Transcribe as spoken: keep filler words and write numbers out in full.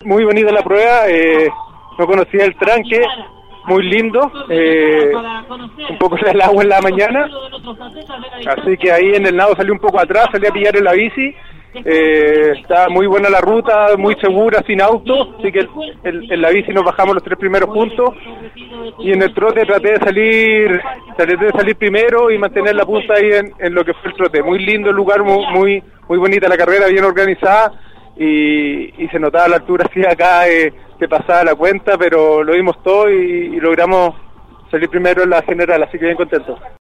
muy bonita la prueba, eh, no conocía el tranque, muy lindo, eh, un poco del agua en la mañana, así que ahí en el nado salí un poco atrás, salí a pillar en la bici, eh, está muy buena la ruta, muy segura, sin auto, así que en, en la bici nos bajamos los tres primeros puntos, y en el trote traté de salir, traté de salir primero y mantener la punta ahí en, en lo que fue el trote. Muy lindo el lugar, muy, muy, muy bonita la carrera, bien organizada, y, y se notaba la altura así acá, eh, que pasaba la cuenta, pero lo dimos todo y, y logramos salir primero en la general, así que bien contento.